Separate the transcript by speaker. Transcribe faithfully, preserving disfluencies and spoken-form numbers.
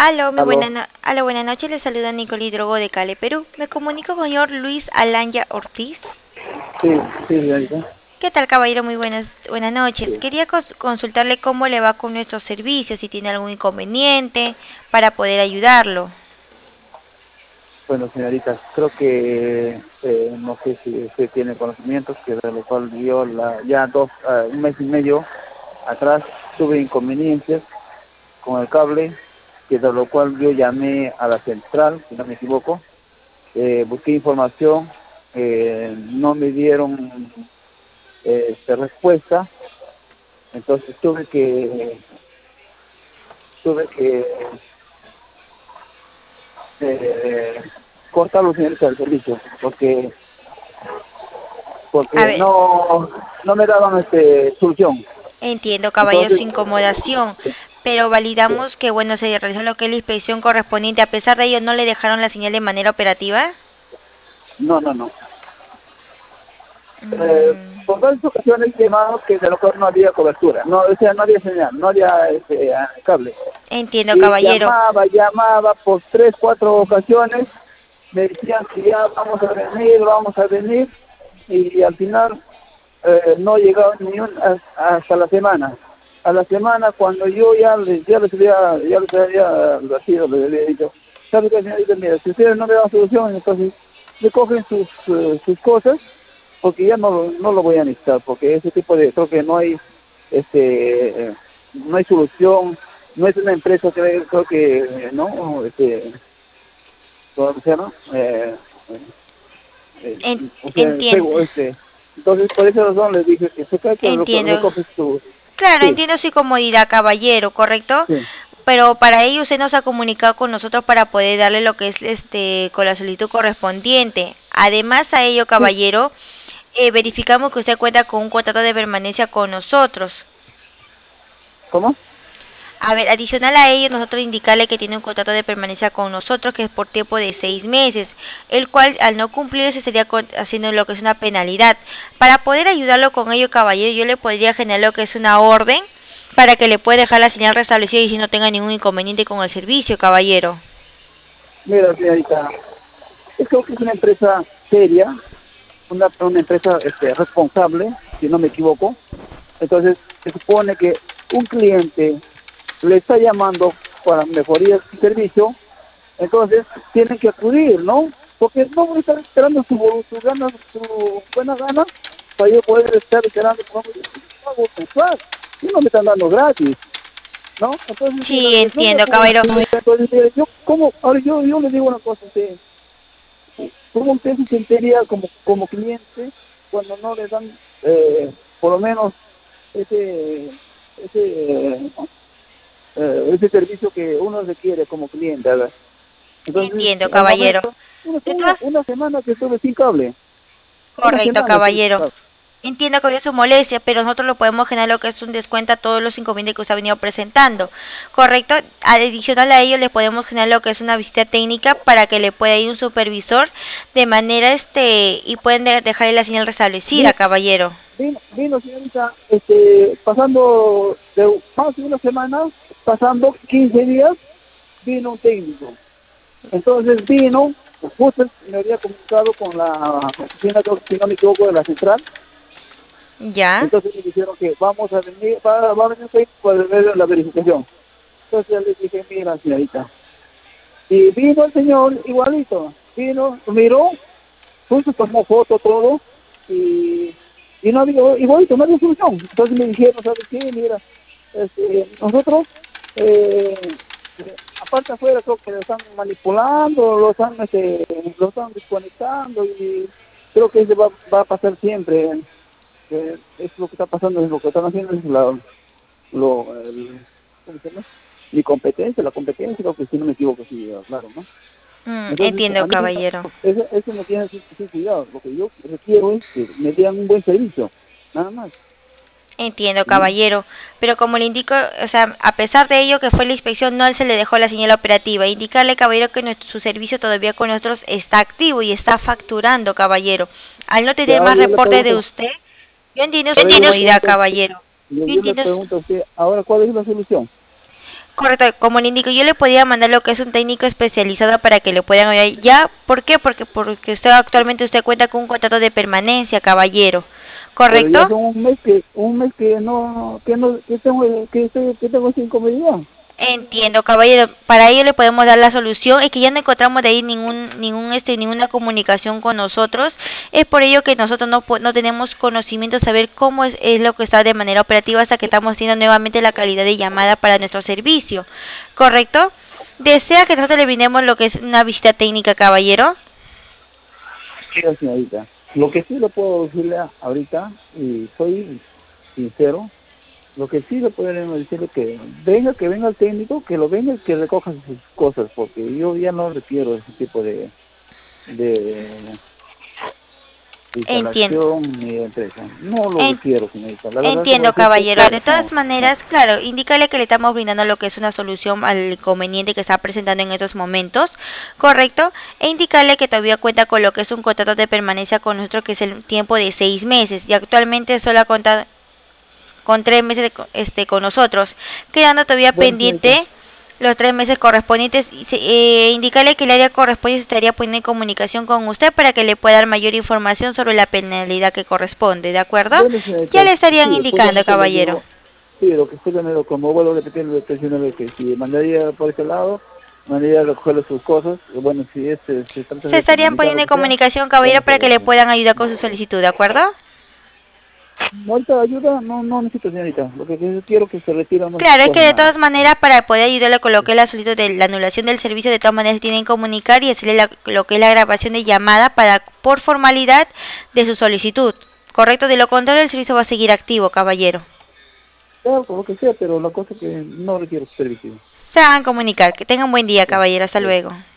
Speaker 1: Aló, muy buena
Speaker 2: Aló,
Speaker 1: no- aló, buenas noches, le saluda Nicole Hidrogo de Cali, Perú. Me comunico con el señor Luis Alanya Ortiz.
Speaker 2: sí, sí, señorita.
Speaker 1: ¿Qué tal, caballero? Muy buenas, buenas noches.
Speaker 2: Sí.
Speaker 1: Quería cons- consultarle cómo le va con nuestros servicios, si tiene algún inconveniente, para poder ayudarlo.
Speaker 2: Bueno, señorita, creo que eh, no sé si usted tiene conocimientos, que de lo cual yo la, ya dos, ah, un mes y medio atrás tuve inconveniencias con el cable, que de lo cual yo llamé a la central, si no me equivoco, eh, busqué información, eh, no me dieron eh, este, respuesta, entonces tuve que tuve que eh, cortar los señores del servicio, porque
Speaker 1: A
Speaker 2: porque
Speaker 1: ver,
Speaker 2: no no me daban este solución.
Speaker 1: entiendo, caballero,
Speaker 2: Entonces,
Speaker 1: su incomodación,
Speaker 2: sí,
Speaker 1: pero
Speaker 2: sí.
Speaker 1: validamos que, bueno, se realizó lo que es la inspección correspondiente. A pesar de ello, ¿no le dejaron la señal de manera operativa?
Speaker 2: No, no, no. Eh,
Speaker 1: Mm,
Speaker 2: por varias ocasiones llamamos que de lo cual no había cobertura, no, o sea, no había señal, no había este, ah, cable.
Speaker 1: entiendo,
Speaker 2: Y
Speaker 1: caballero.
Speaker 2: llamaba, llamaba por tres, cuatro ocasiones, me decían que ya vamos a venir, vamos a venir, y al final eh, no llegaba ni un, a- hasta la semana. A la semana, cuando yo ya les, ya les había, ya les había advertido, les había dicho, ¿sabe qué, señorita? Mira, si ustedes no me dan solución, entonces recogen sus, eh, sus cosas, porque ya no, lo- no lo voy a necesitar, porque ese tipo de, creo que no hay, este, eh, no hay solución, no es una empresa que creo que, eh, no, este, ¿cómo se llama? Eh, eh, eh,
Speaker 1: En-
Speaker 2: o sea,
Speaker 1: entiendo.
Speaker 2: segu- este, entonces por esa razón les dije que se cae que lo
Speaker 1: Entiendo.
Speaker 2: recoges tú.
Speaker 1: Claro,
Speaker 2: Sí,
Speaker 1: entiendo su comodidad, caballero, ¿correcto?
Speaker 2: sí,
Speaker 1: Pero para ello usted nos ha comunicado con nosotros para poder darle lo que es este con la solicitud correspondiente. Además a ello,
Speaker 2: sí,
Speaker 1: caballero, eh, verificamos que usted cuenta con un contrato de permanencia con nosotros.
Speaker 2: ¿cómo?
Speaker 1: A ver, adicional a ello, nosotros indicarle que tiene un contrato de permanencia con nosotros que es por tiempo de seis meses, el cual al no cumplirse sería co- haciendo lo que es una penalidad. Para poder ayudarlo con ello, caballero, yo le podría generar lo que es una orden para que le pueda dejar la señal restablecida y si no tenga ningún inconveniente con el servicio, caballero.
Speaker 2: Mira, señorita, es creo que es una empresa seria, una, una empresa este, responsable, si no me equivoco. Entonces, se supone que un cliente le está llamando para mejoría de su servicio, entonces tienen que acudir, ¿no? Porque no voy a estar esperando su, su, gana, su buena gana para yo poder estar esperando por un pago mensual. Y no me están dando gratis, ¿no? Entonces, mira,
Speaker 1: Sí,
Speaker 2: no me
Speaker 1: entiendo,
Speaker 2: acuerdo.
Speaker 1: caballero.
Speaker 2: Entonces, mira, yo, ¿cómo? Ahora yo, yo le digo una cosa a usted. ¿Cómo usted se sentiría como, como cliente cuando no le dan, eh, por lo menos, ese, ese, eh, ese servicio que uno requiere como cliente, ¿verdad? Entonces,
Speaker 1: Entiendo,
Speaker 2: al
Speaker 1: caballero.
Speaker 2: momento, una,
Speaker 1: De
Speaker 2: una,
Speaker 1: todas
Speaker 2: una semana que estuve sin cable, una
Speaker 1: Correcto,
Speaker 2: semana estuve sin
Speaker 1: caballero.
Speaker 2: cable.
Speaker 1: Entiendo que había su molestia, pero nosotros lo podemos generar lo que es un descuento a todos los inconvenientes que usted ha venido presentando. Correcto. Adicional a ello, le podemos generar lo que es una visita técnica para que le pueda ir un supervisor de manera este y pueden de- dejarle la señal restablecida,
Speaker 2: Vi-
Speaker 1: caballero.
Speaker 2: Vino, vino, señorita, este, pasando de más de una semana, pasando quince días, vino un técnico. Entonces vino, justo me había comunicado con la oficina, creo que si no me equivoco, de la central.
Speaker 1: ¿Ya?
Speaker 2: Entonces me dijeron que vamos a venir, va, va a venir usted para ver la verificación. Entonces yo le dije, mira, señorita. Y vino el señor igualito, vino, miró, justo tomó foto, todo, y, y no había, igualito, no había solución. Entonces me dijeron, ¿sabes qué? Mira, este, nosotros, eh, eh, aparte afuera creo que lo están manipulando, lo están, este, lo están desconectando y creo que eso va, va a pasar siempre. Eh, es lo que está pasando, es lo que están haciendo, es la, lo, el, ¿cómo se llama? Mi competencia, la competencia, creo que si no me equivoco, sí, claro, ¿no?
Speaker 1: Mm,
Speaker 2: Entonces,
Speaker 1: entiendo,
Speaker 2: a mí,
Speaker 1: caballero.
Speaker 2: eso, eso me tiene sin, sin cuidado. Lo que yo requiero es que me den un buen servicio, nada más.
Speaker 1: Entiendo,
Speaker 2: ¿No?
Speaker 1: caballero, pero como le indico, o sea, a pesar de ello que fue la inspección, no se le dejó la señal operativa. Indicarle, caballero, que nuestro- su servicio todavía con nosotros está activo y está facturando, caballero. Al no
Speaker 2: Y
Speaker 1: tener
Speaker 2: ahora
Speaker 1: más
Speaker 2: yo le
Speaker 1: reporte de
Speaker 2: pregunto,
Speaker 1: usted, yo entiendo su
Speaker 2: ahora yo le
Speaker 1: comodidad,
Speaker 2: pregunto,
Speaker 1: caballero.
Speaker 2: yo,
Speaker 1: Yo
Speaker 2: yo le
Speaker 1: entiendo
Speaker 2: pregunto a usted, ahora, ¿cuál es la solución?
Speaker 1: Correcto, como le indico, yo le podría mandar lo que es un técnico especializado para que le puedan ayudar. ¿Ya? ¿Por qué? Porque, porque usted actualmente usted cuenta con un contrato de permanencia, caballero.
Speaker 2: Pero ya
Speaker 1: ¿Correcto?
Speaker 2: son un mes que, un mes que no, que no, que tengo, que estoy, que tengo sin comodidad.
Speaker 1: Entiendo, caballero. Para ello le podemos dar la solución. Es que ya no encontramos de ahí ningún, ningún, este, ninguna comunicación con nosotros. Es por ello que nosotros no, po- no tenemos conocimiento de saber cómo es, es lo que está de manera operativa hasta que estamos haciendo nuevamente la calidad de llamada para nuestro servicio. ¿Correcto? ¿Desea que nosotros le brindemos lo que es una visita técnica, caballero?
Speaker 2: Mira, señorita, lo que sí le puedo decirle ahorita, y soy sincero, lo que sí le podemos decirle que venga, que venga el técnico, que lo venga y que recoja sus cosas, porque yo ya no requiero ese tipo de, de
Speaker 1: Entiendo.
Speaker 2: instalación ni de empresa. No lo
Speaker 1: En-
Speaker 2: requiero, señorita. La verdad, como
Speaker 1: Entiendo,
Speaker 2: decía usted,
Speaker 1: caballero.
Speaker 2: claro,
Speaker 1: De todas
Speaker 2: no, no.
Speaker 1: maneras, claro, indícale que le estamos brindando lo que es una solución al inconveniente que está presentando en estos momentos, ¿correcto? E indicarle que todavía cuenta con lo que es un contrato de permanencia con nosotros, que es el tiempo de seis meses, y actualmente solo ha contado con tres meses de co- este, con nosotros, quedando todavía
Speaker 2: Bueno, señorita,
Speaker 1: pendiente los tres meses correspondientes. Y se- eh, indicarle que el área correspondiente estaría poniendo en comunicación con usted para que le pueda dar mayor información sobre la penalidad que corresponde, ¿de acuerdo?
Speaker 2: bueno,
Speaker 1: Ya
Speaker 2: señorita,
Speaker 1: le estarían
Speaker 2: sí, después ya
Speaker 1: indicando,
Speaker 2: mejor le
Speaker 1: caballero.
Speaker 2: digo, sí, lo que estoy ganando, como vuelvo a repetir, le estoy diciendo que si mandaría por ese lado, mandaría a recoger sus cosas, y bueno, si este, se trata
Speaker 1: Se
Speaker 2: de
Speaker 1: estarían
Speaker 2: penalizar
Speaker 1: poniendo
Speaker 2: lo
Speaker 1: en
Speaker 2: que sea,
Speaker 1: comunicación, caballero,
Speaker 2: vamos a
Speaker 1: para que
Speaker 2: ver.
Speaker 1: le puedan ayudar con su solicitud, ¿de acuerdo?
Speaker 2: Ahorita ayuda, no, no necesito, señorita, lo que que quiero que se retire más sus
Speaker 1: Claro, es que
Speaker 2: cosas
Speaker 1: de
Speaker 2: nada más.
Speaker 1: todas maneras, para poder ayudarle con lo que es la solicitud de la anulación del servicio, de todas maneras se tienen que comunicar y hacerle la- lo que es la grabación de llamada para por formalidad de su solicitud. Correcto, de lo contrario el servicio va a seguir activo, caballero.
Speaker 2: Claro, por lo que sea, pero la cosa es que no requiero su servicio.
Speaker 1: Se hagan comunicar. Que tengan buen día,
Speaker 2: Ya,
Speaker 1: caballero. Hasta
Speaker 2: ya.
Speaker 1: luego.